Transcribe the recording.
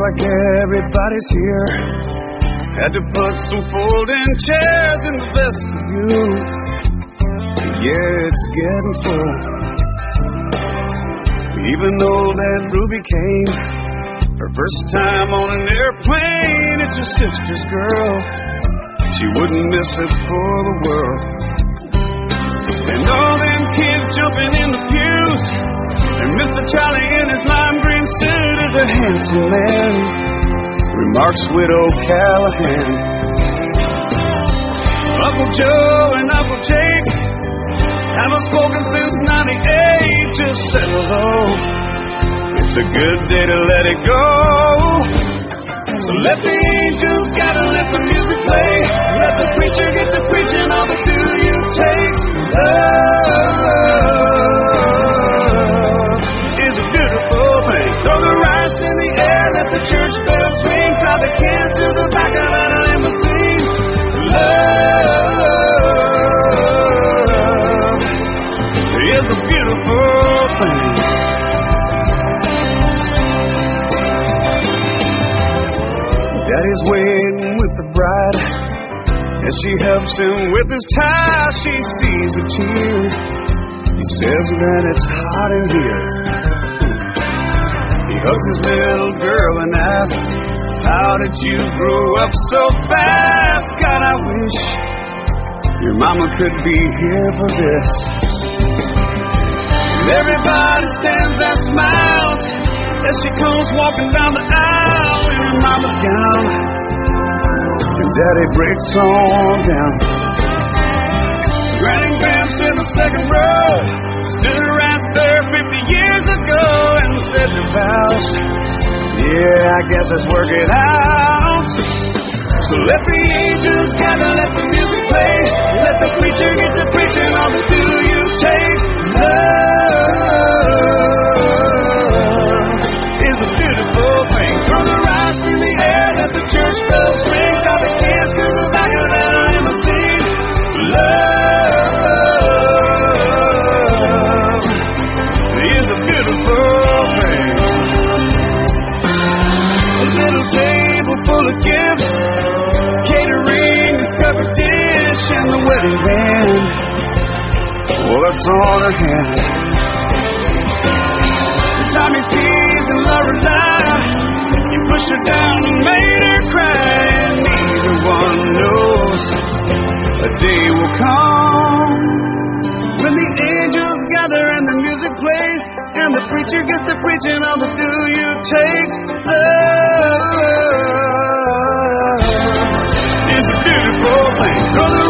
like everybody's here. Had to put some folding chairs in the vestibule. Yeah, it's getting full. Even though that Ruby came her first time on an airplane, it's her sister's girl. She wouldn't miss it for the world. And all them kids jumping in the pews, and Mr. Charlie in his lime green suit is a handsome man, remarks Widow Callahan. Uncle Joe and Uncle Jake haven't spoken since '98. Just said hello. It's a good day to let it go. So let the angels gather, let the music play, let the preacher get to preaching all the do you takes. Love is a beautiful thing. Throw the rice in the air, let the church bells ring, crowd the cans to the back of that limousine. Love is a beautiful thing. Daddy's waiting with the bride. As she helps him with his tie, she sees a tear. He says that it's hot in here. He hugs his little girl and asks, how did you grow up so fast? God, I wish your mama could be here for this. And everybody stands and smiles as she comes walking down the aisle in her mama's gown. And Daddy breaks on down. Granny Gramps in the second row stood right there 50 years ago and said their vows. Yeah, I guess let's work it out. So let the angels gather, let the music play, let the preacher get to preaching all the do you takes. Love is a beautiful thing. Throw the rice in the air, let the church bells ring, call the kids to the back of that limousine. Love is a beautiful thing. A little table full of gifts, catering, this covered dish, and the wedding band. Well, that's all I had. Tommy's keys and Lorelei, you pushed her down and made her cry. And neither one knows a day will come when the angels gather and the music plays and the preacher gets to preaching all the do you takes. Love is a beautiful thing.